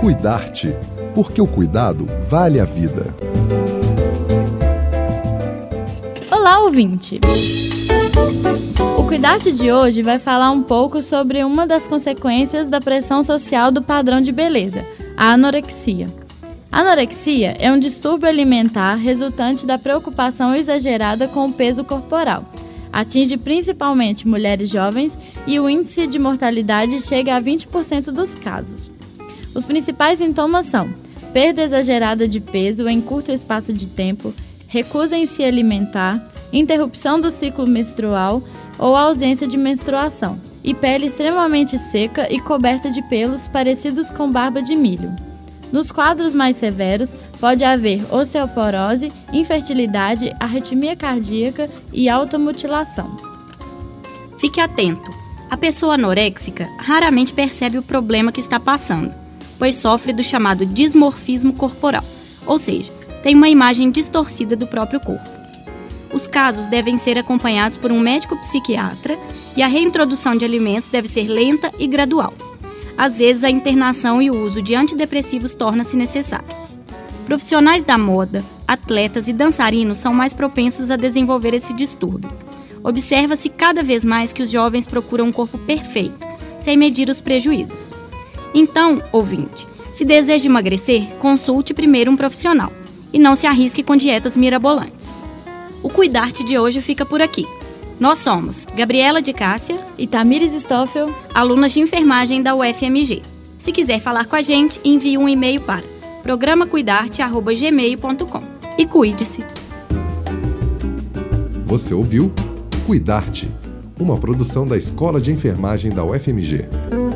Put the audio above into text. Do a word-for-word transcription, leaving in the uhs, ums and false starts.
Cuidar-te, porque o cuidado vale a vida. Olá, ouvinte! O Cuidar-te de hoje vai falar um pouco sobre uma das consequências da pressão social do padrão de beleza, a anorexia. A anorexia é um distúrbio alimentar resultante da preocupação exagerada com o peso corporal. Atinge principalmente mulheres jovens e o índice de mortalidade chega a vinte por cento dos casos. Os principais sintomas são perda exagerada de peso em curto espaço de tempo, recusa em se alimentar, interrupção do ciclo menstrual ou ausência de menstruação, e pele extremamente seca e coberta de pelos parecidos com barba de milho. Nos quadros mais severos, pode haver osteoporose, infertilidade, arritmia cardíaca e automutilação. Fique atento. A pessoa anoréxica raramente percebe o problema que está passando, pois sofre do chamado dismorfismo corporal, ou seja, tem uma imagem distorcida do próprio corpo. Os casos devem ser acompanhados por um médico psiquiatra e a reintrodução de alimentos deve ser lenta e gradual. Às vezes, a internação e o uso de antidepressivos torna-se necessário. Profissionais da moda, atletas e dançarinos são mais propensos a desenvolver esse distúrbio. Observa-se cada vez mais que os jovens procuram um corpo perfeito, sem medir os prejuízos. Então, ouvinte, se deseja emagrecer, consulte primeiro um profissional e não se arrisque com dietas mirabolantes. O Cuidar-te de hoje fica por aqui. Nós somos Gabriela de Cássia e Tamires Stoffel, alunas de enfermagem da U F M G. Se quiser falar com a gente, envie um e-mail para programa cuidarte arroba gmail ponto com e cuide-se. Você ouviu Cuidar-te, uma produção da Escola de Enfermagem da U F M G.